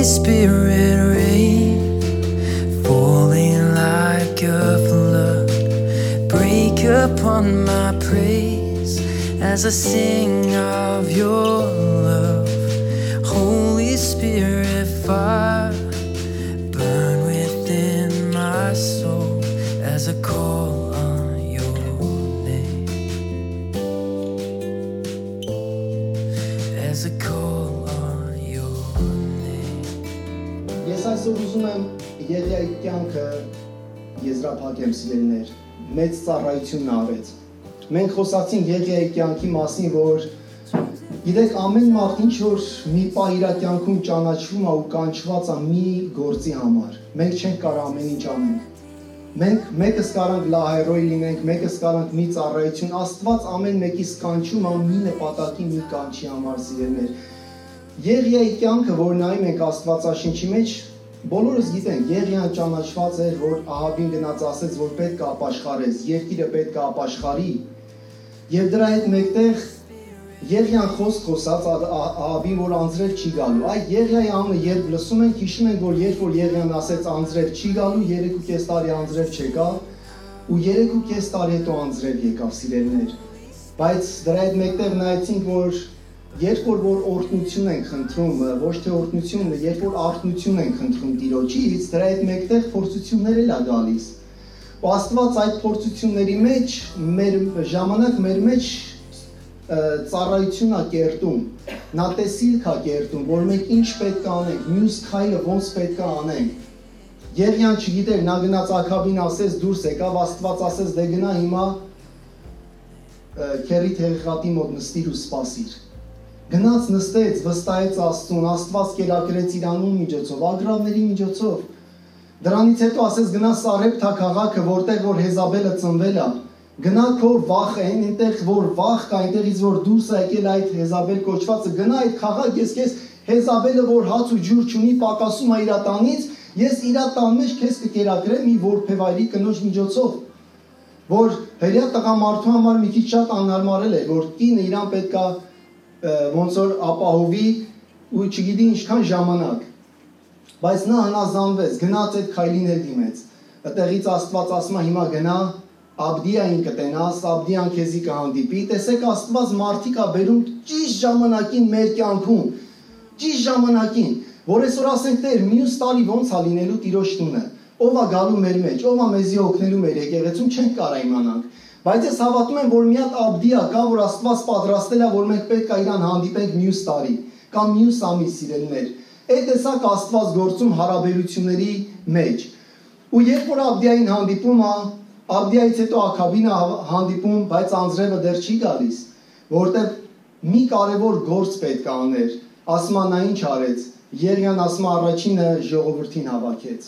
Spirit rain, falling like a flood, break upon my praise as I sing of your love. Holy Spirit fire, burn within my soul as I call on your name, as I call on your name. Ես այսօր ուզում եմ Եղիայի կյանքը եզրափակեմ, սիրելիներ, մեծ ծառայություն արեց։ Մենք խոսացինք Եղիայի կյանքի մասին, որ գիտեք, ամեն մարդ ինչ որ մի պահ իր կյանքում ճանաչվում է ու կանչված է մի գործի համար։ Մենք չենք կարող ամեն ինչ անենք։ Մենք մեկս կարանք լահերոյ լինենք, մեկս կարանք մի ծառայություն, Աստված ամեն մեկիս կանչում է մի նպատակի, մի կանչի համար, սիրելիներ։ Եղիայի կյանքը, որ նայում ենք Աստվածաշնչի մեջ, բոլորս գիտենք, Եղիան ճանաչված էր, որ Ահաբին գնաց ասեց, որ պետք է ապաշխարես, երկիրը պետք է ապաշխարի, եւ դրա հետ մեկտեղ Եղիան խոսք խոսած Ահաբին, որ անձրև չի գալու։ Այ Եղիայի անունը երբ լսում ենք, հիշում ենք, որ երբ որ Եղիան ասեց անձրև չի գալու, 3.5 տարի անձրև չեկա, ու 3.5 տարի հետո անձրև եկավ, սիրելիներ։ Բայց դրա հետ մեկտեղ նայեցինք, որ երբ որ օրհնություն ենք խնդրում, ոչ թե օրհնություն, երբ որ արթնություն ենք խնդրում Տիրոջից, դրա հետ մեկտեղ փորձություններ էլ է գալիս։ Ու Աստված այդ փորձությունների մեջ մեր ժամանակ մեր մեջ ծառայություն է կերտում, նա տեսիլք է կերտում, որ մենք ինչ պետք է անենք, մյուս քայլը ոնց պետք է անենք։ Եղիան չգիտեր, նա գնաց Աքաբին ասեց դուրս եկավ, Աստված ասեց դե գնա հիմա քերիդ հեղեղատի մոտ նստիր ու սպասիր։ Գնաց նստեց, վստահեց Աստծուն, Աստված կերակրեց իր անուն միջոցով, ագրավների միջոցով։ Դրանից հետո ասեց գնա Սարեպթա քաղաքը, որտեղ որ Հեզաբելը ծնվել է, գնա քո վախ այնտեղ որ վախ կա, այնտեղից որ դուրս է եկել այդ Հեզաբել կոչվածը, գնա այդ քաղաք, ես քեզ Հեզաբելը որ հաց ու ջուր չունի, պակասում է իր տանից, ես իր տան մեջ քեզ կկերակրեմ մի որբևայրի կնոջ միջոցով, որ հերյա տղամարդու համար մի քիչ շատ անհարմարել էր, որ կինը իրան պետքա ոնց որ ապահովի ու չգիտի ինչքան ժամանակ, բայց նա հնազանդվեց, գնաց այդ քայլին հետ դիմեց, այդտեղից Աստված ասում է հիմա գնա Աբդիային կտենաս, Աբդիան քեզի կհանդիպի, տեսեք Աստված մարդիկ է բերում ճիշտ ժամանակին մեր կյանքում, ճիշտ ժամանակին, որ այսօր ասենք Տեր, մյուս տարի ոնց է լինելու Տիրոջ տունը, ով է գալու մեր մեջ, ով է մեզի օգնելու մեր եկեղեցում, չենք կարող իմանանք, բայց ես հավատում եմ, որ մի հատ Աբդիա կա, որ Աստված պատրաստել է, որ մենք պետք է իրան հանդիպենք մյուս տարի, կամ մյուս ամիս, սիրելիներ, այդ տեսակ Աստված գործում հարաբերությունների մեջ, ու երբ որ Աբդիային հանդիպում է, Աբդիայից հետո Աքաբին հանդիպում, բայց անձրևը դեռ չի գալիս, որտեղ մի կարևոր գործ պետք է աներ, ասում է նա ինչ արեց, Եղիան ասում է առաջինը ժողովրդին հավաքեց,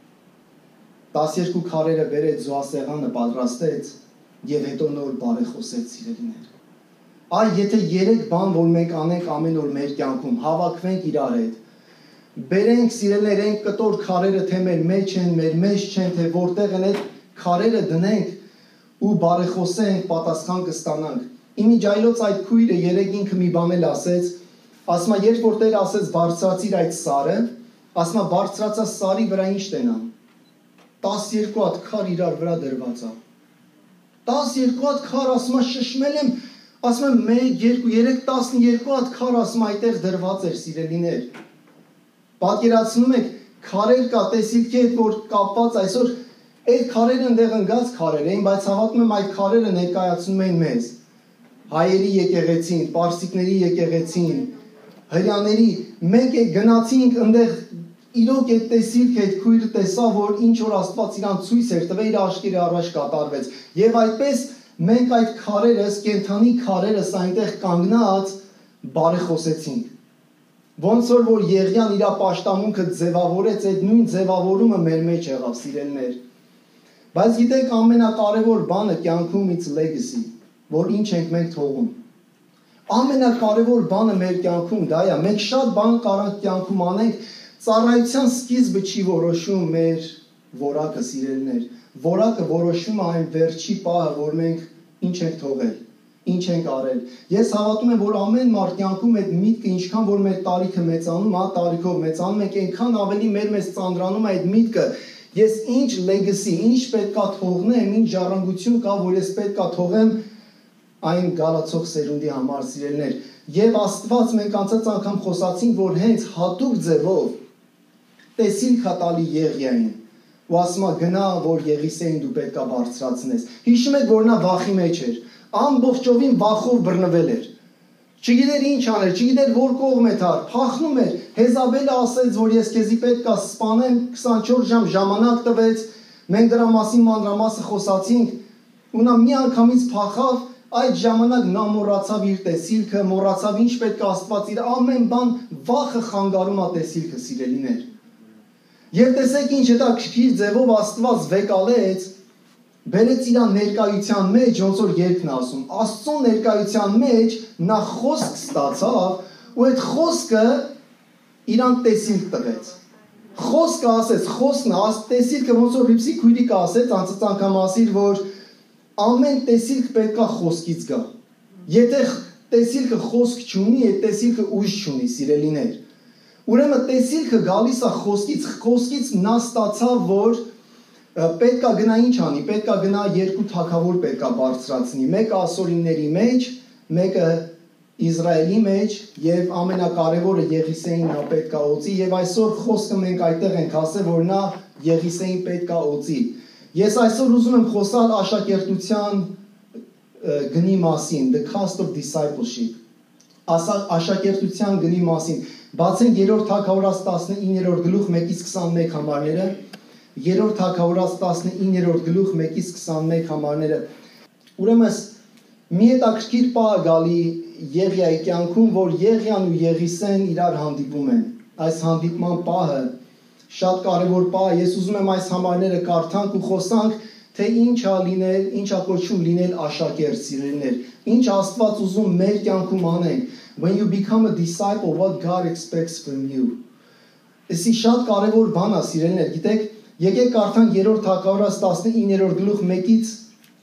12 քարերը բերեց, զոհասեղանը պատրաստեց եւ հետո նոր բարեխոսեց, սիրելիներ։ Այ եթե 3 բան, որ մենք անենք ամեն օր մեր կյանքում, հավաքվենք իրար հետ, բերենք սիրելիներ այն կտոր քարերը, թե մեր մեջ չեն, թե որտեղ են այդ քարերը դնենք ու բարեխոսենք, պատասխան կստանանք։ Իմիջայլոց այդ քույրը երեք ինքը մի բան էլ ասեց, ասում է երբ որ Տերը ասեց բարձրացիր այդ սարը, ասում է բարձրացա սարի վրա ինչ տենամ։ 12 հատ քար իրար վրա դրված է։ 12 հատ քար, ասում է շշմել եմ, ասում եմ 1, 2, 3, 12 հատ քար, ասում է այդտեղ դրված էր, սիրելիներ։ Պատկերացնում եք, քարեր կա, տեսիլքի հետ որ կապված այսօր այդ քարերը ընդեղ ընկած քարեր էին, բայց հավատում եմ այդ քարերը ներկայացնում էին մեզ։ Հայերի եկեղեցին, պարսիկների եկեղեցին, հրյաների, մենք գնացինք ընդեղ իրոք այդ տեսիլք այդ քույրը տեսավ, որ ինչ որ Աստված իրան ցույց էր տվել, իր աշկերը առաջ կատարվեց։ Եվ այդպես մենք այդ քարերս, կենթանի քարերս այնտեղ կանգնած բարեխոսեցինք։ Ոնց որ Եղիան իր պաշտամունքը ձևավորեց, այդ նույն ձևավորումը մեր մեջ եղավ, սիրելիներ։ Բայց գիտեք, ամենակարևոր բանը կյանքում it's legacy, որ ինչ ենք մենք թողում։ Ամենակարևոր բանը մեր կյանքում դա է, մենք շատ բան կարանք կյանքում անենք, ծառայության սկիզբը չի որոշում մեր որակը, սիրելիներ։ Որակը որոշում է այն վերջի պահը, որ մենք ինչ ենք թողել։ ինչ ենք արել։ Ես հավատում եմ, որ ամեն մարդ կյանքում այդ միտքը, ինչքան որ մեր տարիքը մեծանում, տարիքով մեծանում ենք, այնքան ավելի մեզ ծանրանում է այդ միտքը։ Ես ինչ legacy, ինչ պետքա թողնեմ, ինչ ժառանգություն կա, որ ես պետքա թողեմ այն գալացող սերունդի համար, սիրելիներ։ Եվ Աստված մենք անցած անգամ խոսացինք, որ հենց հատուկ ձևով տեսիլք է տալի Եղիային։ Ու ասում է գնա, որ Եղիսեին դու պետքա բարձրացնես։ Հիշում եք, որ նա վախի մեջ էր։ Ամբողջովին վախով բռնվել էր։ Չգիտեր ինչ աներ, չգիտեր որ կողմ է թար, փախնում էր։ Հեզաբելը ասեց, որ ես քեզի պետքա սպանեմ, 24 ժամ ժամանակ տվեց։ Մենք դրա մասին մանրամասը խոսացինք, ու նա մի անգամից փախավ, այդ ժամանակ նա մոռացավ իր տեսիլքը, մոռացավ ինչ պետք է Աստված իր ամեն բան վախը խանգարում է տեսիլքը, սիրելիներ։ Եվ տեսեք ինչ հետաքրքիր ձևով Աստված վեկալեց, բերեց իր ներկայության մեջ, ոնց որ երկն ասում, Աստծո ներկայության մեջ նա խոսք ստացավ, ու այդ խոսքը իրան տեսիլք տվեց։ Խոսքը ասեց, խոսքն տեսիլքը ոնց որ Ռիփսի քույրիկը ասեց, անցած անգամ ասիր, որ ամեն տեսիլք պետքա խոսքից գա։ Եթե տեսիլքը խոսք չունի, այդ տեսիլքը ուժ չունի, սիրելիներ։ Ուրեմն տեսիլքը գալիս է խոսքից նա ստացավ, որ պետքա գնա ինչ անի, պետքա գնա երկու թագավոր պետքա բարձրացնի, մեկը ասորիների մեջ, մեկը Իսրայելի մեջ, եւ ամենակարևորը Եղիսեին նա պետքա օծի, եւ այսօր խոսքը մենք այդտեղ ենք ասել, որ նա Եղիսեին պետքա օծի։ Ես այսօր ուզում եմ խոսալ աշակերտության գնի մասին, the cost of discipleship։ Աշակերտության գնի մասին։ Բացենք 3-րդ Թագավորաց 19-րդ գլուխ 1-ից 21 համարները, 3-րդ Թագավորաց 19-րդ գլուխ 1-ից 21 համարները։ Ուրեմն մի հետաքրքիր պահ գալի Եղիայի կյանքում, որ Եղիան ու Եղիսեն իրար հանդիպում են։ Այս հանդիպման պահը շատ կարևոր պահ է։ Ես ուզում եմ այս համարները կարդանք ու խոսանք, թե ինչ է լինել, ինչ է կոչվում լինել աշակերտ, սիրելիներ։ Ինչ Աստված ուզում մեր կյանքում անենք։ When you become a disciple, what God expects from you։ Էսի շատ կարևոր բան է, սիրելիներ։ Գիտեք, եկեք կարդանք 3-րդ Թագավորաց 19-րդ գլուխ 1-ից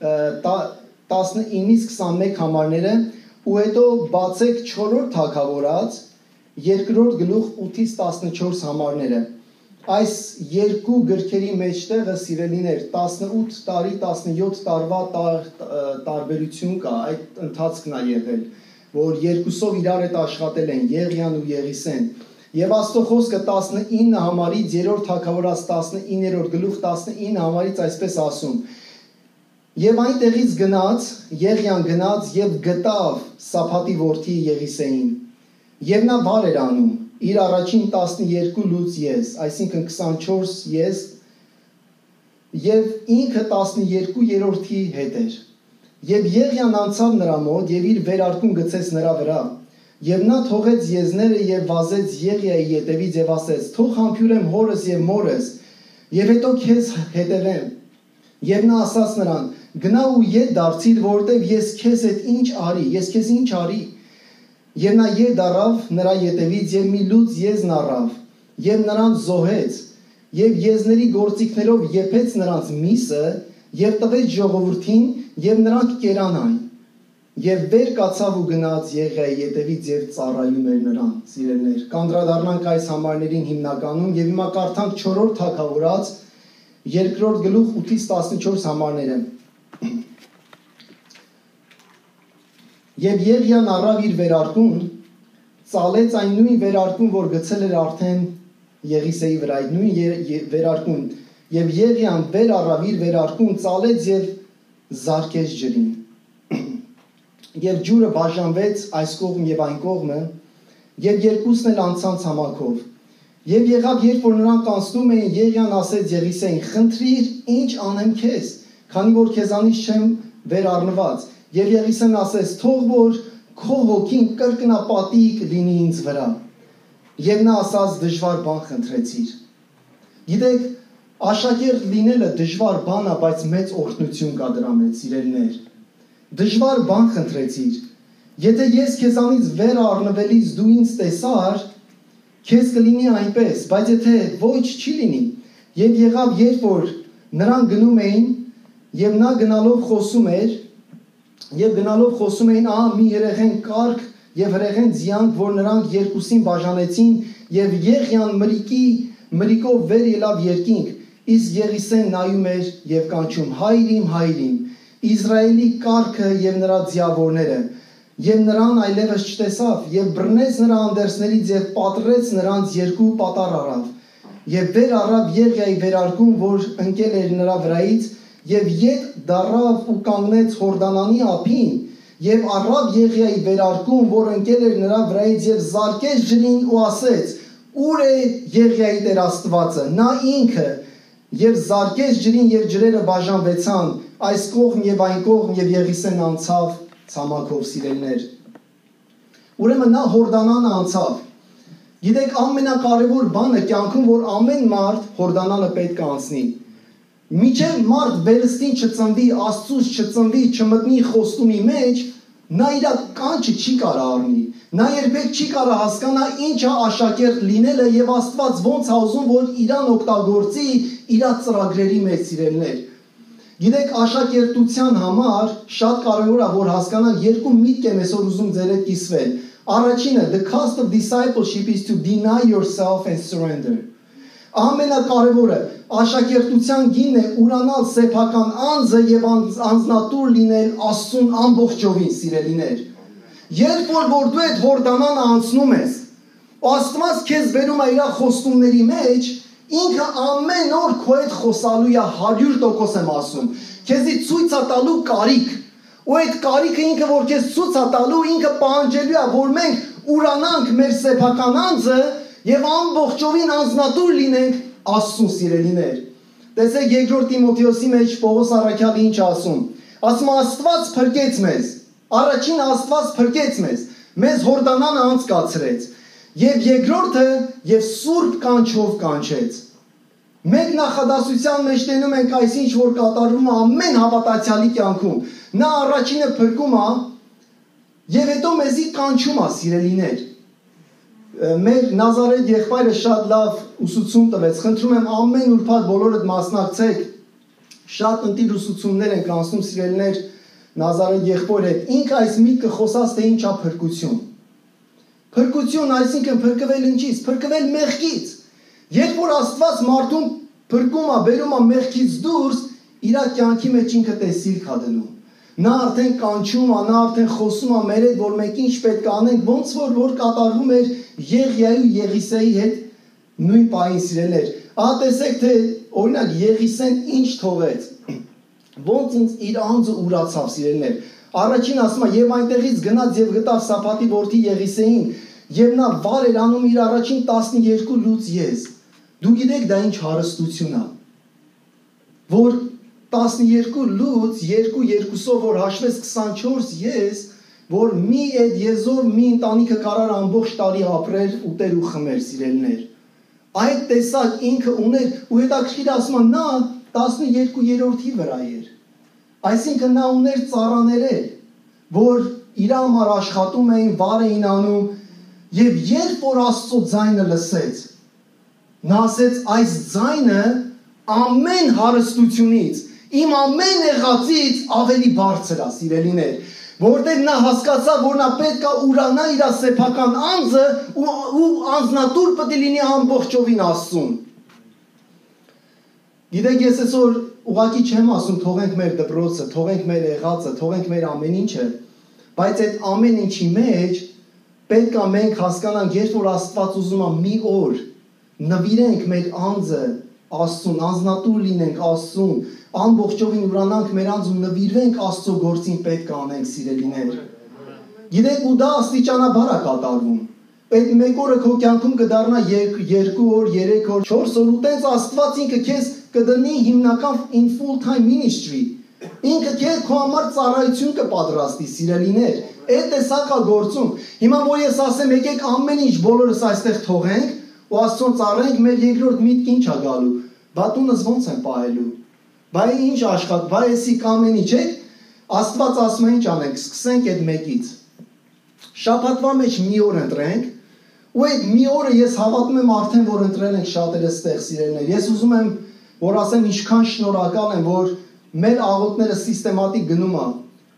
19-ից 21 համարները, ու հետո բացեք 4-րդ Թագավորաց 2-րդ գլուխ 8-ից 14 համարները։ Այս երկու գրքերի մեջտեղը, սիրելիներ, 18 տարի, 17 տարվա տարբերություն կա, այդ ընթացքն է եղել, որ երկուսով իրար հետ աշխատել են, Եղիան ու Եղիսեն։ Եվ Աստծո խոսքը 19 համարից, 3-րդ Թագավորաց 19-րդ գլուխ 19 համարից այսպես ասում. Եվ այնտեղից գնաց, Եղիան գնաց եւ գտավ Սափատի որդի Եղիսեին։ Եվ նա բար էր անում իր առաջին 12 լուծ ես, այսինքն 24 ես, եւ ինքը 12-րդի հետ էր։ Եվ Եղիան անցավ նրա մոտ եւ իր վերարկուն գցեց նրա վրա։ Եվ նա թողեց եզները եւ վազեց Եղիայի ետևից եւ ասեց. «Թող համբյուրեմ հորս եւ մորս, եւ հետո քեզ հետևեմ»։ Եվ նա ասաց նրան. «Գնա ու ետ դարձիր, որտեւ ես քեզ հետ ինչ արի, ես քեզ ինչ արի»։ Եվ նա ետ առավ նրա ետևից եւ մի լուծ եզն առավ եւ նրան զոհեց եւ եզների գործիքներով եփեց նրանց միսը եւ տվեց ժողովրդին եւ նրանք կերան այն։ Եվ վեր կացավ ու գնաց Եղիայի ետևից եւ ծառայում էր նրան, սիրելիներ։ Կանդրադառնանք այս համարներին հիմնականում եւ հիմա կարդանք 4-րդ Թագավորաց 2-րդ գլուխ 8-ից 14 համարները։ Եվ Եղիան առավ իր վերարկուն, ծալեց այն նույն վերարկուն, որ գցել էր արդեն Եղիսեի վրա, այդ նույն վերարկուն։ Եվ Եղիան վեր առավ իր վերարկուն, ծալեց եւ զարկեց ջրին։ Եվ ջուրը բաժանվեց այս կողմ եւ այն կողմը, եւ երկուսն էլ անցան ցամաքով։ Եվ եղավ, երբ որ նրանք անցնում էին, Եղիան ասեց Եղիսեին. «Խնդրիր, ինչ անեմ քեզ, քանի որ քեզանից չեմ վեր առնված»։ Եվ Եղիսեն ասեց. «Թող որ քո հոգին կրկնապատիկ լինի ինձ վրա»։ Եվ նա ասաց. «Դժվար բան խնդրեցիր»։ Գիտեք, աշակերտ լինելը դժվար բան է, բայց մեծ օրհնություն կա դրա մեջ, սիրելիներ։ Դժվար բան խնդրեցիր։ Եթե ես քեզանից վեր առնվելիս դու ինձ տեսար, քեզ կլինի այնպես, բայց եթե ոչ չի լինի։ Եվ եղավ, երբ որ նրանք գնում էին, եւ նա գնալով խոսում էր, Եվ գնալով խոսում էին, ահա մի երեխեն կարգ եւ հրեղեն ձիանք, որ նրանք երկուսին բաժանեցին եւ Եղիան մրիկով վեր ելավ երկինք, իսկ Եղիսեն նայում էր եւ կանչում. հայր իմ, Իսրայելի կարգը եւ նրա ձիավորները, եւ նրան այլևս չտեսավ, եւ բռնեց նրա անդերսներից եւ պատռեց նրանց երկու պատառ արավ, եւ վեր առավ Եղիայի վերարկուն, որ ընկել էր նրա վրայից, եւ ետ դառավ ու կանգնեց Հորդանանի ափին, եւ առավ Եղիայի վերարկուն, որ ընկել էր նրա վրայից, եւ զարկեց ջրին ու ասեց. ուր է Եղիայի Տեր Աստվածը, նա ինքը, եւ զարկեց ջրին եւ ջրերը բաժանվեցան, այս կողմ եւ այն կողմ, եւ Եղիսեն անցավ ցամաքով, սիրելիներ։ Ուրեմն նա Հորդանանը անցավ։ Գիտեք, ամենակարևոր բանը կյանքում, որ ամեն մարդ Հորդանանը պետք է անցնի։ Միջև մարդ վերստին չծնվի, Աստծուց չծնվի, չմտնի խոստումի մեջ, նա իր կանչը չի կարող առնի։ Նա երբեք չի կարող հասկանա ինչ է աշակերտ լինելը եւ Աստված ոնց է ուզում, որ իրան օգտագործի իր ծրագրերի մեջ, սիրելիներ։ Գիտեք, աշակերտության համար շատ կարևոր է, որ հասկանալ երկու միտք եմ այսօր ուզում ձեր հետ կիսվել։ Առաջինը, the cost of discipleship is to deny yourself and surrender։ Ամենակարևորը աշակերտության գինն է ուրանալ սեփական անձը եւ անձնատուր լինել Աստծուն ամբողջովին, սիրելիներ։ Երբ որ դու այդ Հորդանանը անցնում ես, Աստված քեզ բերում է իր խոստումների մեջ, ինքը ամեն օր քո հետ խոսալու է 100% եմ ասում։ Քեզի ցույց է տալու կարիք։ Ու այդ կարիքը ինքը որ քեզ ցույց է տալու, ինքը պահանջելու է, որ մենք ուրանանք մեր սեփական անձը եւ ամբողջովին անձնատուր լինենք Աստծուն, սիրելիներ։ Տեսեք երկրորդ Տիմոթեոսի մեջ Պողոս առաքյալը ինչ ասում։ Ասում Աստված փրկեց մեզ։ Առաջին Աստված փրկեց մեզ Հորդանանը անցկացրեց։ Եվ երկրորդը եւ սուրբ կանչով կանչեց։ Մենք նախադասության մեջ տենում ենք այսինչ որ կատարվում է ամեն հավատացյալի կյանքում։ Նա առաջինը փրկում է եւ հետո մեզի կանչում է, սիրելիներ։ Մեր Նազարեթ եղբայրը շատ լավ ուսուցում տվեց։ Խնդրում եմ ամեն ուրբաթ բոլորդ մասնակցեք։ Շատ ընտիր ուսուցումներ ենք անցնում, սիրելիներ, Նազարեթ եղբայրը հետ։ Ինքը այս միտքը խոսած թե ինչ է փրկություն։ Փրկություն, այսինքն փրկվել ինչից, փրկվել մեղքից։ Երբ որ Աստված մարդուն փրկում է, բերում է մեղքից դուրս, իր կյանքի մեջ ինքը տեսիլք է դնում։ Նա արդեն կանչում է, նա արդեն խոսում է մեր հետ, որ մենք ինչ պետք է անենք, ոնց որ կատարվում էր Եղիայի ու Եղիսեի հետ նույն պահին, սիրելիներ։ Ահա տեսեք, թե օրինակ Եղիսեն ինչ թողեց։ Ոնց իր անձը ուրացավ, սիրելիներ։ Առաջին ասում է, եւ այնտեղից գնաց եւ գտավ Սափատի որդի Եղիսեին, եւ նա վար էր անում իր առաջին 12 լուծ եզ։ Դու գիտեք դա ինչ հարստություն է, որ 12 լուծ, 2-2-ով որ հաշվես 24 եզ, որ մի այդ եզով մի ընտանիքը կարար ամբողջ տարի ապրեր, ուտեր ու խմեր, սիրելիներ։ Այդ տեսակ ինքը ուներ ու հետաքրքիր ասում է, նա 12-րդի վրա էր։ Այսինքն նա ուներ ծառաներ, որ իր համար աշխատում էին, վար էին անում, եւ երբ որ Աստծո ձայնը լսեց, նա ասեց այս ձայնը ամեն հարստությունից, իմ ամեն եղածից ավելի բարձր է, սիրելիներ, որտեղ նա հասկացավ, որ նա պետք է ուրանա իր սեփական անձը ու անձնատուր պետք է լինի ամբողջովին Աստծուն։ Գիտեք, ես այսօր ուղղակի չեմ ասում թողենք մեր դպրոցը, թողենք մեր եղածը, թողենք մեր ամեն ինչը, բայց այդ ամեն ինչի մեջ պետք է մենք հասկանանք, երբ որ Աստված ուզում է մի օր նվիրենք մեր անձը Աստծուն, անձնատուր լինենք Աստծուն, ամբողջովին ուրանանք մեր անձ ու նվիրվենք Աստծո գործին պետք է անենք, սիրելիներ։ Գիտեք, ու դա աստիճանաբար է կատարվում։ Այդ մեկ օրը քո կյանքում կդառնա 2 օր, 3 օր, 4 օր, ու տենց Աստված ինքը քեզ կդնի հիմնական in full time ministry։ Ինքը քեզ քո համար ծառայություն կպատրաստի, սիրելիներ։ Այդ տեսակա գործում։ Հիմա որ ես ասեմ, եկեք ամեն ինչ բոլորս այստեղ թողենք ու Աստծուն ծառայենք, մեր երկրորդ միտքը ինչ է գալու։ Բա տունս ո՞նց են պահելու։ Բա ինչ աշխատք, բա էսի կամեն ինչ է։ Աստված ասում է ինչ անենք, սկսենք այդ մեկից։ Շաբաթվա մեջ մի օր ընտրենք, ու այդ մի օրը ես հավատում եմ արդեն որ ընտրել ենք շատերը ստեղ, սիրելիներ։ Ես ուզում եմ որ ասեմ ինչքան շնորհակալ եմ, որ մեր աղոթները սիստեմատիկ գնում է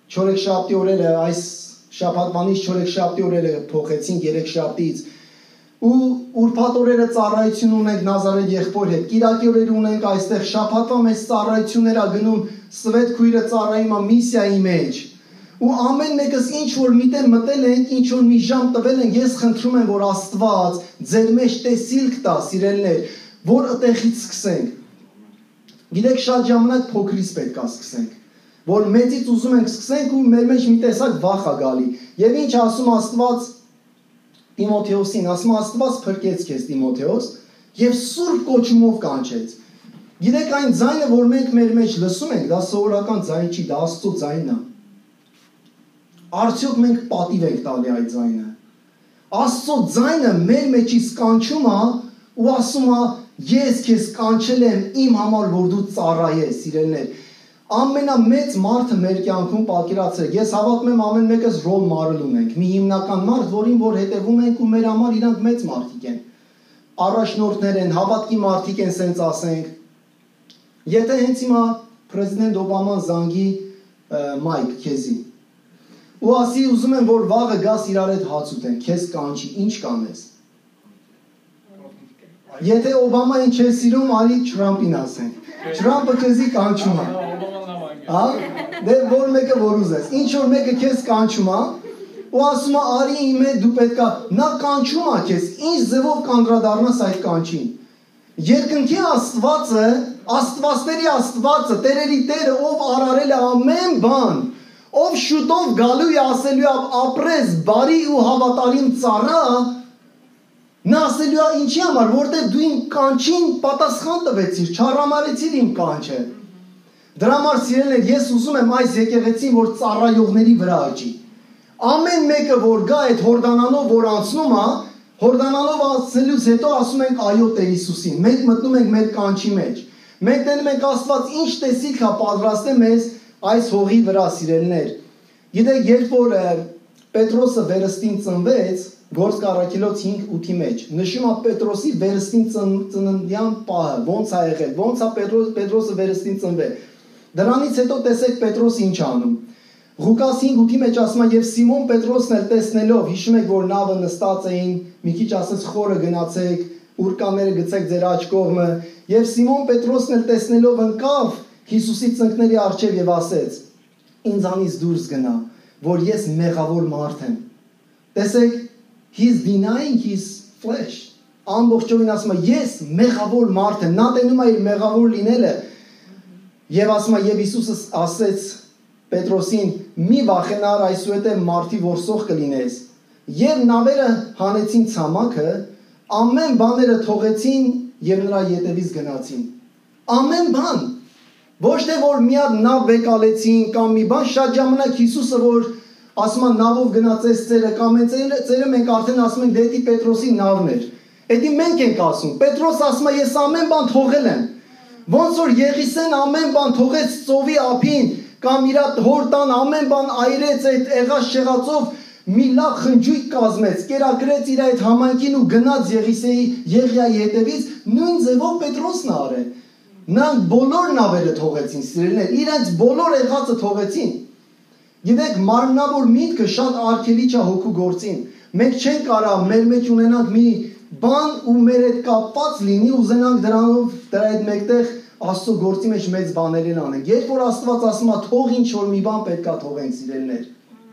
Չորեքշաբթի օրերը այս շաբաթվանից չորեքշաբթի օրերը փոխեցինք երեքշաբթից ու ուրբաթ օրերը ծառայություն ունենք Նազարեթ եղբոր հետ կիրակի օրերը ունենք այստեղ շաբաթվա մեծ ծառայություններ ա գնում Սվետ քույրը ծառայում ա միսիայի մեջ ու ամեն մեկս ինչ որ միտեղ մտել ենք ինչ որ մի ժամ տվել են ես խնդրում եմ որ Աստված ձեր մեջ տեսիլք տա սիրելիներ որ այդտեղից սկսենք գիտեք շատ ժամանակ փոքրից պետք է սկսենք որ մեծից ուզում ենք սկսենք ու մեր մեջ մի տեսակ վախ ա գալի եւ ինչ ասում Աստված Տիմոթեոսին ասում Աստված փրկեց քեզ Տիմոթեոս եւ սուրբ կոչումով կանչեց գիտեք այն ձայնը որ մենք մեր մեջ լսում ենք դա սովորական ձայն չի դա Աստծո ձայնն է արդյոք մենք պատիվ ենք տալի այդ ձայնը Աստծո ձայնը մեր մեջից կանչում է ու ասում է ես քեզ կանչել եմ իմ համար որ դու ծառայես սիրելիներ ամենամեծ մարդը մեր կյանքում պատկերացրեք ես հավատում եմ ամեն մեկս ռոլ մոդել ունենք մի հիմնական մարդ որին որ հետևում ենք ու մեր համար իրանք մեծ մարդիկ են առաջնորդներ են հավատքի մարդիկ են սենց ասենք եթե հենց հիմա պրեզիդենտ Օբաման զանգի Մայք քեզի ու ասի ուզում եմ որ վաղը գաս իրար հետ հաց ուտենք քեզ կանչի ինչ կանես եթե Օբամային չես սիրում արի Թրամփին ասենք Թրամփը քեզի կանչում է հա դե որ մեկը որ ուզես ինչ որ մեկը քեզ կանչում է ու ասում է արի իմ հետ դու պետքա նա կանչում է քեզ ինչ ձևով կանդրադառնաս այդ կանչին երկնքի Աստվածը Աստվածների Աստվածը Տերերի Տերը ով արարել է ամեն բան ով շուտով գալու է ասելու է ապրես բարի ու հավատարիմ ծառա նա ասելու է ինչի համար որտեղ դու իմ կանչին պատասխան տվեցիր չառամարեցիր իմ կանչը Դրա համար սիրելիներ, ես ուզում եմ այս եկեղեցին, որ ծառայողների վրա աճի։ Ամեն մեկը, որ գա այդ Հորդանանով, որ անցնում է, Հորդանանով անցնելուց հետո ասում ենք այո Տեր Հիսուսին։ Մենք մտնում ենք մեր կանչի մեջ։ Մենք տենում ենք Աստված ինչ տեսիք է պատրաստել մեզ այս հողի վրա, սիրելիներ։ Գիտեք, երբ որ Պետրոսը վերստին ծնվեց, Գործք առաքելոց 5:8-ի մեջ, նշում է Պետրոսի վերստին ծննդյան պահը, ոնց է եղել, ոնց է Պետրոսը վերստին ծնվել։ Դրանից հետո տեսեք Պետրոսը ինչ անում։ Ղուկաս 5:8-ի մեջ ասում է եւ Սիմոն Պետրոսն էլ տեսնելով, հիշում եք որ նավը նստած էին, մի քիչ ասած խորը գնացեք, ուրկաները գցեք ձեր աջ կողմը, եւ Սիմոն Պետրոսն էլ տեսնելով ընկավ Հիսուսի ծնկների առջև եւ ասեց. Ինձանից դուրս գնա, որ ես մեղավոր մարդ եմ։ Տեսեք, he's denying his flesh. Ամբողջովին ասում է ես մեղավոր մարդ եմ, նա տենում է իր մեղավոր լինելը։ Եվ ասում է, եւ Հիսուսը ասեց Պետրոսին, մի վախենար այսուհետև մարդի որսող կլինես։ Եվ նավերը հանեցին ցամաքը, ամեն բաները թողեցին եւ նրա ետևից գնացին։ Ամեն բան։ Ոչ թե որ մի հատ նավ վեկալեցին կամ մի բան, շատ ժամանակ Հիսուսը որ ասում է նավով գնացես ծերը կամ այն ծերը մենք արդեն ասում ենք դեպի Պետրոսի նավն էր։ Էդի մենք ենք ասում։ Պետրոս ասում է ես ամեն բան թողել եմ։ Ոնց որ Եղիսեն ամեն բան թողեց ծովի ափին կամ իր հոր տան ամեն բան այրեց այդ եղած շեղածով մի լավ խնջույք կազմեց, կերակրեց իր այդ համայնքին ու գնաց Եղիայի հետևից, նույն ձևով Պետրոսն արել։ Նրանք բոլոր նավերը թողեցին, սիրելիներ, իրենց բոլոր եղածը թողեցին։ Գիտեք, մարմնավոր միտքը շատ արգելիչ է հոգու գործին։ Մենք չենք կարող մեր մեջ ունենանք մի բան ու մեր հետ կապված լինի, ուզենանք դրանով դրա հետ մեկտեղ Աստծո գործի մեջ մեծ բաներ անենք։ Երբ որ Աստված ասում է թող ինչ որ մի բան պետքա թողենք, սիրելիներ։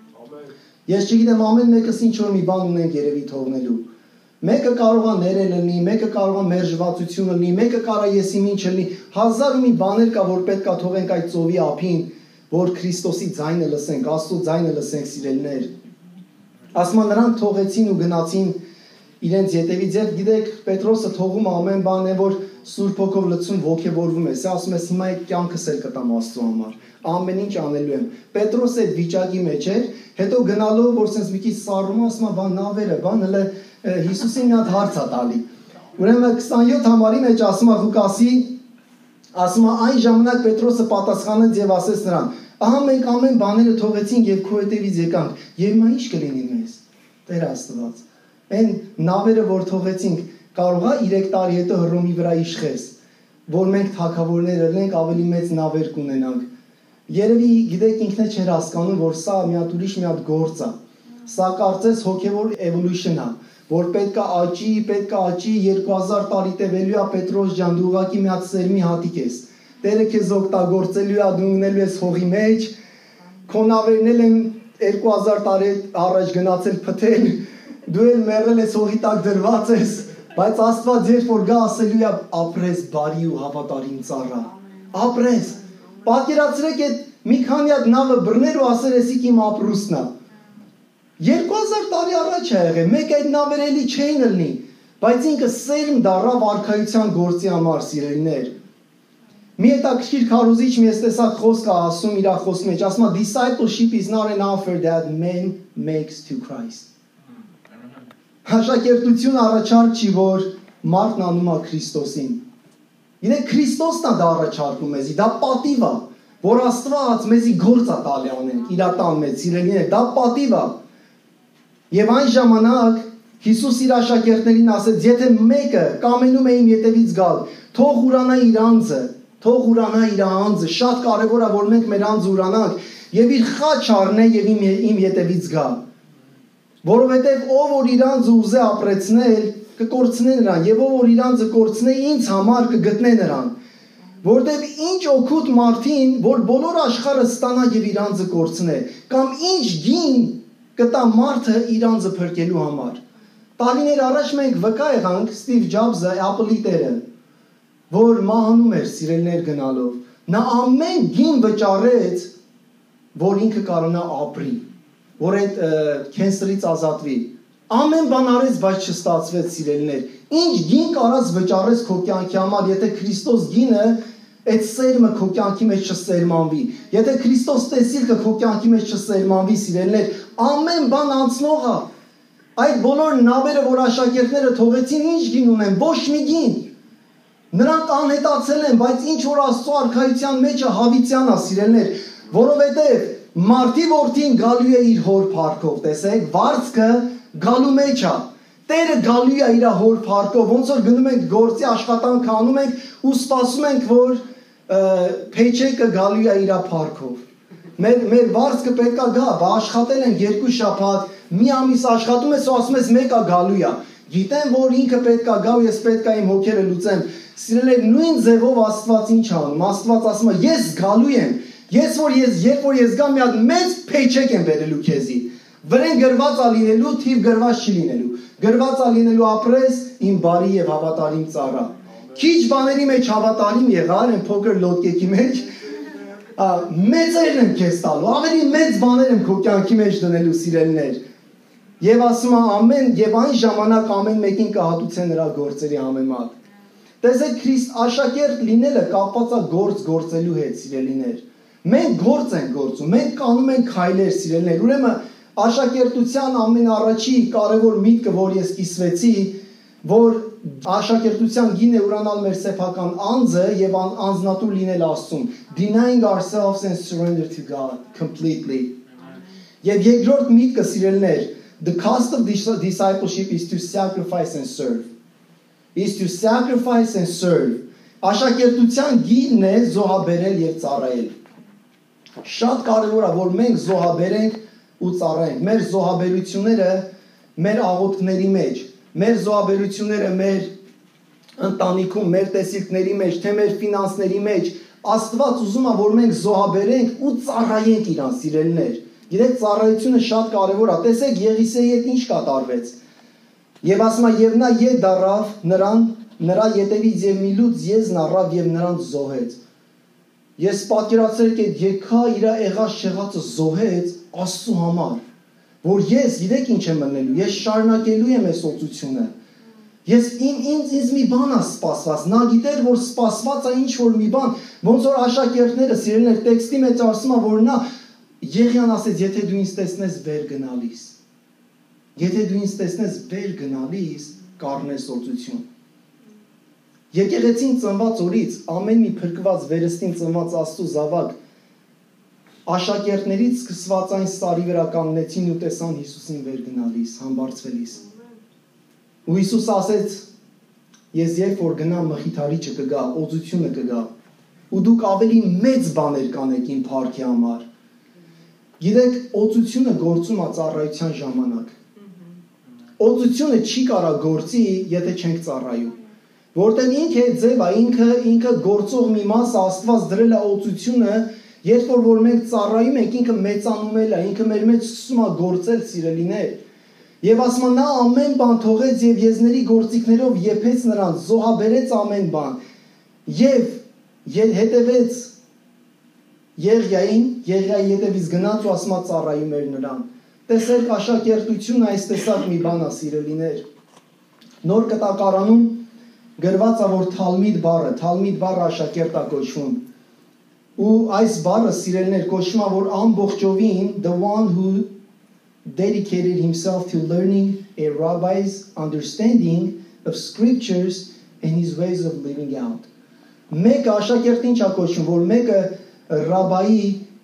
Ես չգիտեմ ամեն մեկս ինչ որ մի բան ունենք երևի թողնելու։ Մեկը կարող է ներել լինի, մեկը կարող է մերժվածություն լինի, մեկը կարող է եսի ինչ լինի, հազար ու մի բաներ կա, որ պետքա թողենք այդ ծովի ափին, որ Քրիստոսի ձայնը լսենք, Աստծո ձայնը լսենք, սիրելիներ։ Ասում է նրանք թողեցին ու գնացին իրենց ետևից եւ գիտեք Պետրոսը թողում ամեն բան է որ Սուրբ Հոգով լցում ոգևորվում է։ Սա ասում է հիմա այդ կյանքս էլ կտամ Աստծո համար։ Ամեն ինչ անելու եմ։ Պետրոսը այդ վիճակի մեջ էր, հետո գնալով որ sense մի քիչ սառում ասում է բան նավերը, բան հələ Հիսուսին մի հատ հարց է տալի։ Ուրեմն 27 համարի մեջ ասում է Ղուկասի ասում է այն ժամանակ Պետրոսը պատասխանեց եւ ասեց նրան. Ահա մենք ամեն բաները թողեցինք եւ քո հետևից եկանք։ Եվ հիմա ինչ կլինի մեզ։ Տեր Աստված։ Այն նավերը որ թողեցինք կարող է 3 տարի հետո Հռոմի վրա իշխես, որ մենք թագավորներ լինենք ավելի մեծ նավեր կունենանք։ Երևի գիտեք ինքն է չէր հասկանում, որ սա մի հատ ուրիշ մի հատ գործ է։ Սա կարծես հոգևոր evolution է, որ պետք է աճի 2000 տարի տևելու է Պետրոս ջան, դու ուղղակի մի հատ սերմի հատիկ ես։ Տերը քեզ օգտագործելու է, դու ունելու ես հողի մեջ, քո նավերն են 2000 տարի առաջ գնացել փթել, դու էլ մեռել ես հողի տակ դրված ես, բայց Աստված երբ որ գա ասելու է ապրես բարի ու հավատարիմ ծառա։ Ապրես։ Պատկերացրեք այդ մի քանի հատ նավը բռներ ու ասել ես իմ ապրուստն է։ 2000 տարի առաջ է եղել, մեկ այդ նավերը էլի չէին լինի, բայց ինքը սերմ դառավ արքայության գործի համար, սիրելիներ։ Մի հետաքրքիր քարոզիչ մի տեսակ խոսք է ասում իր խոսքի մեջ, ասում է discipleship is not an offer that man makes to Christ։ Աշակերտություն առաջարկ չի, որ մարդն անում է Քրիստոսին։ Գիտեք, Քրիստոսն է դա առաջարկում մեզի, դա պատիվ է, որ Աստված մեզի գործ է տալի անենք, իրական մեծ սիրելիներ, դա պատիվ է։ Եվ այն ժամանակ Հիսուս իր աշակերտներին ասեց, եթե մեկը կամենում է իմ ետևից գալ, թող ուրանա իր անձը, շատ կարևոր է, որ մենք մեր անձը ուրանանք եւ իր խաչ առնե եւ իմ ետևից գա։ Որովհետեւ ով որ իր անձը ուզե ապրեցնել, կկորցնե նրան, եւ ով որ իր անձը կորցնե, ինձ համար կգտնե նրան։ Որտեւ ինչ օգուտ մարդին, որ բոլոր աշխարհը ստանա եւ իր անձը կորցնե, կամ ինչ գին կտա մարդը իր անձը փրկելու համար։ Տարիներ առաջ մենք վկա եղանք Ստիվ Ջոբսը, Apple-ի տերը, որ մահանում էր սիրելներ գնալով։ Նա ամեն գին վճարեց, որ ինքը կարողանա ապրի, որ այդ կենսերից ազատվի։ Ամեն բան արեց, բայց չստացվեց սիրելներ։ Ինչ գին կարած վճարես քո կյանքի համար, եթե Քրիստոս գինը այդ սերմը քո կյանքի մեջ չսերմանվի, եթե Քրիստոս տեսիլքը քո կյանքի մեջ չսերմանվի, սիրելներ, ամեն բան անցնող է։ Այդ բոլոր նավերը, որ աշակերտները թողեցին, ինչ գին ունեն, ոչ մի գին։ Նրանք անհետացել են, բայց ինչ որ Աստծո արքայության մեջ է հավիտյան է, սիրելներ, որովհետև Մարդի որդին գալու է իր հոր փառքով, տեսեք, վարձքը գալու մեջ է։ Տերը գալու է իր հոր փառքով, ոնց որ գնում ենք գործի աշխատանք անում ենք ու սպասում ենք, որ paycheck-ը գալու է իր փառքով։ Մեր վարձքը պետք է գա, բա աշխատել ենք 2 շաբաթ, մի ամիս աշխատում ես ու ասում ես մեկը գալու է։ Գիտեմ, որ ինքը պետք է գա ու ես պետք է իմ հոգերը լուծեմ։ Սիրելիներ, նույն ձևով Աստված ինչ անում։ Աստված ասում է, ես գալու եմ։ Երբ որ ես գամ, մի հատ մեծ paycheck եմ բերելու քեզի։ Վրեն գրված է լինելու, թիվ գրված չի լինելու։ Գրված է լինելու ապրես իմ բարի եւ հավատարիմ ծառա։ Քիչ բաների մեջ հավատարիմ եղար, այն փոքր լոդկեքի մեջ մեծերն եմ քեզ տալու, ավելի մեծ բաներ եմ քո կյանքի մեջ դնելու, սիրելիներ։ Եվ ասում է ամեն եւ այն ժամանակ ամեն մեկին կհատուցեն նրա գործերի համեմատ։ Տեսեք, Քրիստ աշակերտ լինելը կապված է գործ գործելու հետ, սիրելիներ։ Մենք գործ ենք գործում, մենք կանում ենք քայլեր, սիրելիներ։ Ուրեմն աշակերտության ամենառաջի կարևոր միտքը, որ ես կիսվեցի, որ աշակերտության գինն է ուրանալ մեր սեփական անձը եւ անձնատուր լինել Աստծուն, denying ourselves and surrender to God completely։ Եվ երկրորդ միտքը, սիրելիներ, the cost of discipleship is to sacrifice and serve։ Is to sacrifice and serve։ Աշակերտության գինն է զոհաբերել եւ ծառայել։ Շատ կարևոր է, որ մենք զոհաբերենք ու ծառայենք։ Մեր զոհաբերությունները մեր աղոթքների մեջ, մեր զոհաբերությունները մեր ընտանիքում, մեր տեսիլքների մեջ, թե մեր ֆինանսների մեջ, Աստված ուզում է, որ մենք զոհաբերենք ու ծառայենք իրան, սիրելիներ։ Գիտեք, ծառայությունը շատ կարևոր է։ Տեսեք, Եղիսեի հետ ինչ կատարվեց։ Եվ ասում է, եւ նա ետ դառավ նրա ետևից եւ մի լուծ եզն առավ եւ նրան զոհեց։ Ես պատկերացրեք այդ եկա իր եղած շեղածը զոհեց Աստծու համար, որ ես գիտեք ինչ եմ մնելու, ես շարունակելու եմ այս օծությունը։ Ես ինձ մի բան է սպասված, նա գիտեր, որ սպասված է ինչ որ մի բան, ոնց որ աշակերտները սիրելիներ տեքստի մեջ ասում է, որ նա Եղիան ասեց, եթե դու ինձ տեսնես վեր գնալիս, եթե դու ինձ տեսնես վեր գնալիս, կառնես օծություն։ Եկեղեցին ծնված օրից ամեն մի փրկված վերստին ծնված Աստծո զավակ աշակերտներից սկսված այն սարի վրա կանգնեցին ու տեսան Հիսուսին վեր գնալիս, համբարձվելիս։ Ու Հիսուս ասեց, ես երբ որ գնամ մխիթարիչը կգա, օծությունը կգա։ ու դուք ավելի մեծ բաներ կանեք իմ փառքի համար։ Գիտեք, օծությունը գործում է ծառայության ժամանակ։ Օծությունը չի կարա գործի, եթե չենք ծառայում։ Որտեղ ինքը ձև է, ինքը գործող մի մաս Աստված դրել է օծությունը, երբ որ մենք ծառայում ենք, ինքը մեծանում է, ինքը մեր մեջ սկսում է գործել, սիրելիներ։ Եվ ասում նա ամեն բան թողեց եւ եզների գործիքներով եփեց նրան, զոհաբերեց ամեն բան։ Եվ հետևեց Եղիային, Եղիայի հետևից գնաց ու ասում ծառայում էր նրան։ Տեսեք, աշակերտությունը այս տեսակ մի բան է, սիրելիներ։ Նոր կտակարանում գրված է, որ Թալմիդ բառը աշակերտ է կոչվում։ Ու այս բառը, սիրելիներ, կոչվում է, որ ամբողջովին the one who dedicated himself to learning a rabbi's understanding of scriptures and his ways of living out. Մեկը աշակերտին չա կոչվում, որ մեկը ռաբայի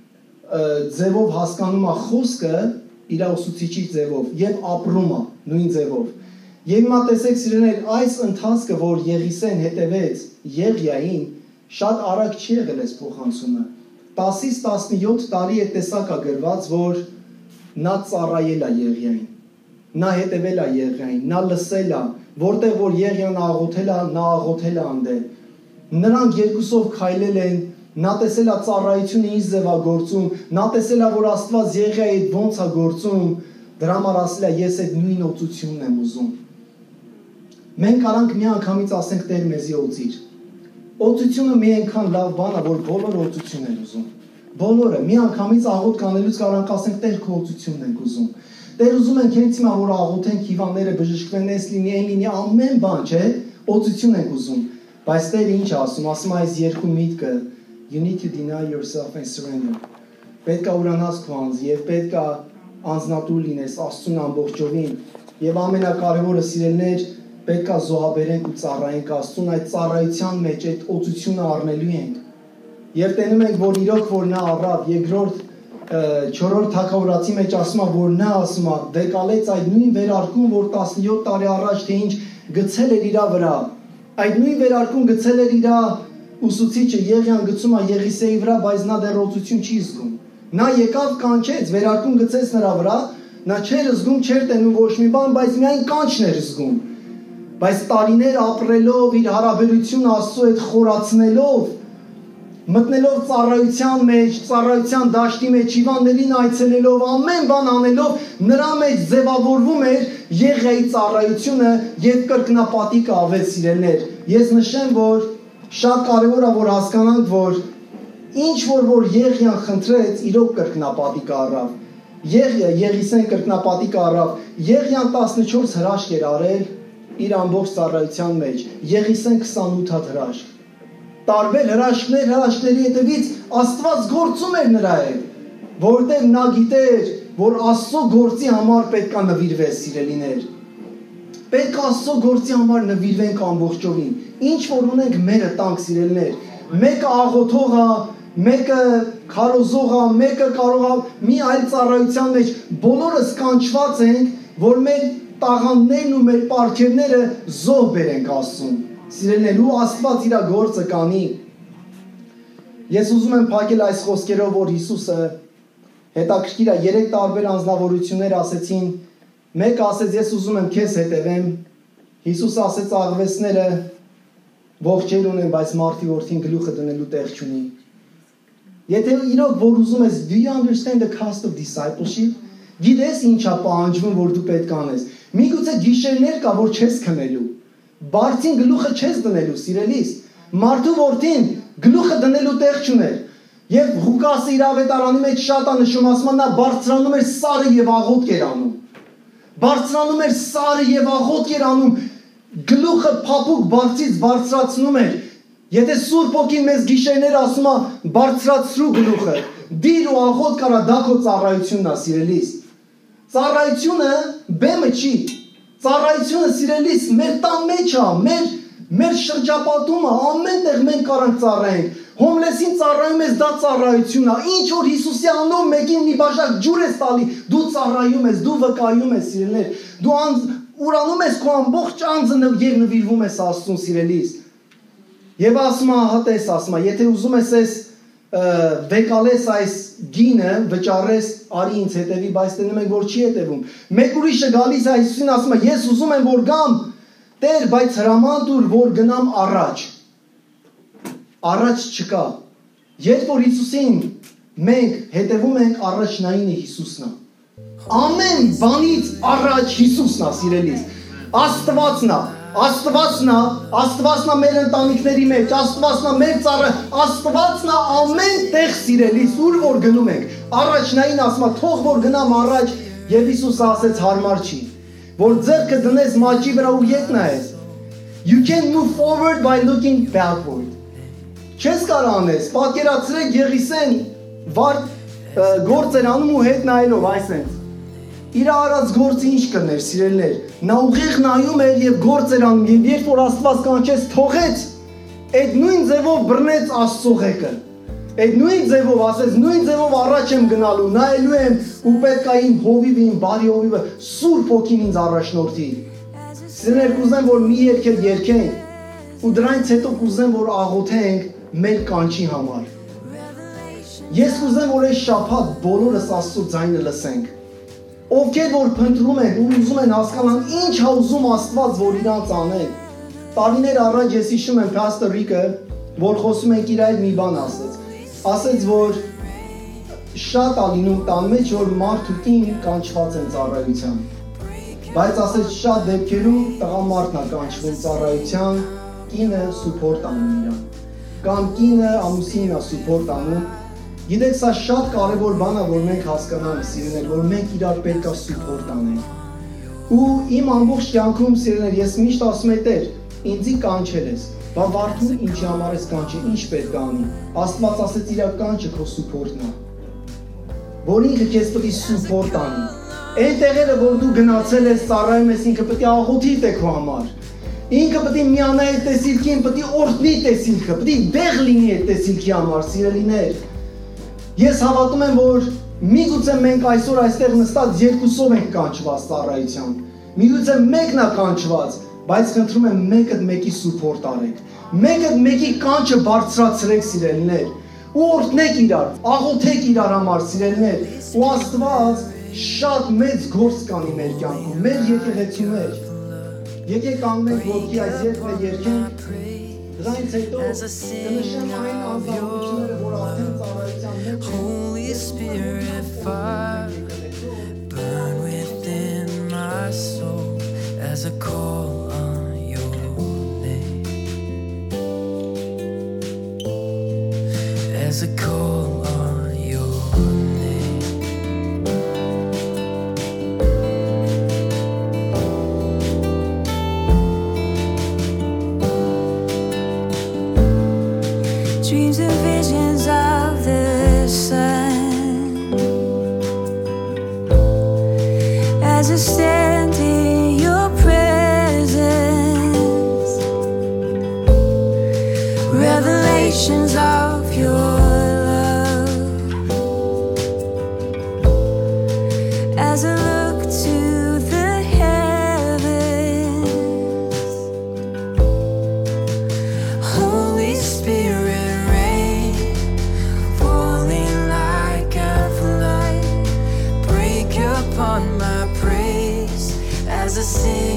ձևով հասկանում է խոսքը իր ուսուցիչի ձևով եւ ապրում է նույն ձևով։ Եվ հիմա տեսեք սիրելիներ, այս ընթացքը, որ Եղիսեն հետևեց Եղիային, շատ արագ չի եղել այս փոխանցումը։ 10-ից 17 տարի է տեսակա գրված, որ նա ծառայել է Եղիային, նա հետևել է Եղիային, նա լսել է, որտեղ որ Եղիան աղոթել է, նա աղոթել է անդե։ Նրանք երկուսով քայլել են, նա տեսել է ծառայությունը ինչ ձև է գործում, նա տեսել է, որ Աստված Եղիայի հետ ոնց է գործում, դրա համար ասել է, ես այդ նույն օծությունն եմ ուզում։ Մենք արանք մի անգամից ասենք Տեր մեզի օծիր։ Օծությունը մի այնքան լավ բան է, որ բոլորը օծություն են ուզում։ Բոլորը մի անգամից աղոթ կանելուց կարանք ասենք Տեր քո օծությունն ենք ուզում։ Տեր ուզում ենք հենց հիմա որ աղոթենք հիվանդները բժշկվեն, այս լինի, այն լինի, ամեն բան, չէ՞, օծություն ենք ուզում։ Բայց Տերը ինչ ասում, ասում այս երկու միտքը, you need to deny yourself and surrender։ Պետք է ուրանաս քո անձ եւ պետք է անձնատուր լինես Աստծուն ամբողջովին։ Եվ ամենակարևորը սիրելիներ, պետք է զոհաբերենք ու ծառայենք Աստծուն, այդ ծառայության մեջ այդ օծությունը առնելու ենք։ Եվ տենում ենք, որ իրոք որ նա առավ, երկրորդ 4-րդ թագավորացի մեջ ասում է, որ նա ասում է, դեկալեց այդ նույն վերարկուն, որ 17 տարի առաջ թե ինչ գցել էր իր վրա։ Այդ նույն վերարկուն գցել էր իր ուսուցիչը Եղիան գցում է Եղիսեի վրա, բայց նա դեռ օծություն չի զգում։ Նա եկավ կանչեց, վերարկուն գցեց նրա վրա, նա չէր զգում, չէր տենում ոչ մի բան, բայց միայն կանչն էր զգում։ Բայց տարիներ ապրելով, իր հարաբերությունը Աստծո հետ խորացնելով, մտնելով ծառայության մեջ, ծառայության դաշտի մեջ, հիվանդներին այցելելով, ամեն բան անելով, նրա մեջ ձևավորվում էր Եղիայի ծառայությունը եւ կրկնապատիկը ավեց սիրելներ։ Ես նշեմ, որ շատ կարևոր է որ հասկանանք, որ ինչ որ Եղիան խնդրեց, իրոք կրկնապատիկը առավ։ Եղիսեն կրկնապատիկը առավ։ Եղիան 14 հրաշք էր արել իր ամբողջ ծառայության մեջ։ Եղիսեն 28 հատ հրաշք։ Տարբեր հրաշքների հետևից Աստված գործում էր նրա հետ, որտեղ նա գիտեր, որ Աստծո գործի համար պետք է նվիրվես, սիրելիներ։ Պետք է Աստծո գործի համար նվիրվենք ամբողջովին։ Ինչ որ ունենք մերը տանք, սիրելիներ։ Մեկը աղոթող է, մեկը քարոզող է, մեկը կարող է մի այլ ծառայության մեջ, բոլորս կանչված ենք, որ մեր տաղանդներն ու մեր պարգևները զոհ բերենք Աստծուն։ Սիրելիներ, ու Աստված իր գործը կանի։ Ես ուզում եմ փակել այս խոսքերով, որ Հիսուսը հետաքրքիր է 3 տարբեր անձնավորություններ ասեցին։ Մեկը ասեց, ես ուզում եմ քեզ հետևեմ։ Հիսուսը ասեց, աղվեսները ողջեր ունեն, բայց մարդի որդին գլուխը դնելու տեղ չունի։ Եթե իրոք որ ուզում ես, do you understand the cost of discipleship? Գիտես ինչա պահանջվում, որ դու պետք անես։ Միգուցե գիշերներ կա, որ չես քնելու։ Բարձին գլուխը չես դնելու, սիրելիս։ Մարդու որդին գլուխը դնելու տեղ չուներ։ Եվ Ղուկասը իր ավետարանի մեջ շատ է նշում, ասում նա բարձրանում էր սարը եւ աղոթք էր անում։ Բարձրանում էր սարը եւ աղոթք էր անում։ Գլուխը փափուկ բարձից բարձրացնում էր։ Եթե Սուրբ Օքին մեզ գիշերներ ասում է բարձրացրու գլուխը, դիր ու աղոթք կարա դա քո ծառայությունն է, սիրելիս։ Ծառայությունը բեմը չի։ Ծառայությունը սիրելիս մեր տան մեջ է, մեր շրջապատում է, ամենտեղ մենք կարանք ծառայենք։ Հոմլեսին ծառայում ես, դա ծառայություն է։ Ինչ որ Հիսուսի անունով մեկին մի բաժակ ջուր ես տալի, դու ծառայում ես, դու վկայում ես, սիրելիներ։ Դու ուրանում ես քո ամբողջ անձը եւ նվիրվում ես Աստծուն, սիրելիս։ Եվ ասում է, հատես, ասում է, եթե ուզում ես այս վեկալես այս գինը, վճարես, արի ինձ հետևի, բայց տենում ենք, որ չի հետևում։ Մեկ ուրիշը գալիս է Հիսուսին ասում է, ես ուզում եմ, որ գամ, Տեր, բայց հրաման տուր, որ գնամ առաջ։ Առաջ չկա։ Երբ որ Հիսուսին մենք հետևում ենք, առաջնայինը Հիսուսն է։ Ամեն բանից առաջ Հիսուսն է, սիրելիս։ Աստվածն է մեր ընտանիքների մեջ, Աստվածն է մեր ծառը, Աստվածն է ամեն տեղ, սիրելիս, ուր որ գնում ենք։ Առաջնային ասում է, թող որ գնամ առաջ, եւ Հիսուսը ասեց հարմար չի, որ ձեռքը դնես մաճի վրա ու ետ նայես։ You can move forward by looking backward. Չես կարող անես, պատկերացրեք Եղիսեն գործեր անում ու հետ նայելով այսպես։ Իր արած գործը ինչ կներ, սիրելիներ։ Նա ուղիղ նայում էր եւ գործեր անում, եւ երբ որ Աստված կանչեց, թողեց, այդ նույն ձևով բռնեց Աստծո ղեկը։ Այդ նույն ձևով ասեց, նույն ձևով առաջ եմ գնալու, նայելու եմ ու պետք է իմ հովիվը, իմ բարի հովիվը, Սուրբ Հոգին ինձ առաջնորդի։ Սիրելիներ, կուզեմ, որ մի երգեր երգենք ու դրանից հետո կուզեմ, որ աղոթենք մեր կանչի համար։ Ես կուզեմ, որ այս շաբաթ բոլորս Աստծո ձայնը լսենք։ Ովքեր որ փնտրում են ու ուզում են հասկանալ ինչ է ուզում Աստված, որ իրանց անեն։ Տարիներ առաջ ես հիշում եմ Pastor Rick-ը, որ խոսում ենք իր այդ մի բան ասեց։ Ասեց, որ շատ է լինում տան մեջ, որ մարդու կին կանչված են ծառայության։ Բայց ասեց շատ դեպքերում տղամարդն է կանչվում ծառայության, կինը սուփորտ անում իրան։ Կամ կինը ամուսինն է սուփորտ անում։ Գիտեք, սա շատ կարևոր բան է, որ մենք հասկանանք, սիրելիներ, որ մենք իրար պետք է սուփորտ անենք։ Ու իմ ամբողջ կյանքում, սիրելիներ, ես միշտ ասում եմ, Տեր, ինձի կանչել ես, բա վարդուն ինչի համար ես կանչել, ինչ պետք է անի։ Աստված ասեց իր կանչը քո սուփորտն է։ Որ ինքը քեզ պետք է սուփորտ անի։ Այն տեղերը, որ դու գնացել ես, ծառայում ես, ինքը պետք է աղոթի թե քո համար։ Ինքը պետք է միանա այդ տեսիլքին, պետք է օրհնի տեսիլքը, պետք է դեղ լինի այդ տեսիլքի համար, սիրելիներ։ Ես հավատում եմ, որ միգուցե մենք այսօր այստեղ նստած երկուսով ենք կանչված ծառայության։ Միգուցե մեկն է կանչված, բայց խնդրում եմ մեկը մեկի սուփորտ արեք։ Մեկը մեկի կանչը բարձրացրեք, սիրելիներ։ Ու օրհնեք իրար, աղոթեք իրար համար, սիրելիներ։ Ու Աստված շատ մեծ գործ կանի մեր կյանքում, մեր եկեղեցու մեջ։ Եկեք կանգնենք ոտքի այս երգը երգենք, դրանից հետո կնշեմ այն անձնավորությունները, որ արդեն ծառայության մեջ են։ Holy Spirit fire, burn within my soul as I call on your name. As I call on your name. Dreams and visions of the sun as I stand in your presence, revelations of your love as I look to the heavens. Holy Spirit, upon my praise as I sing.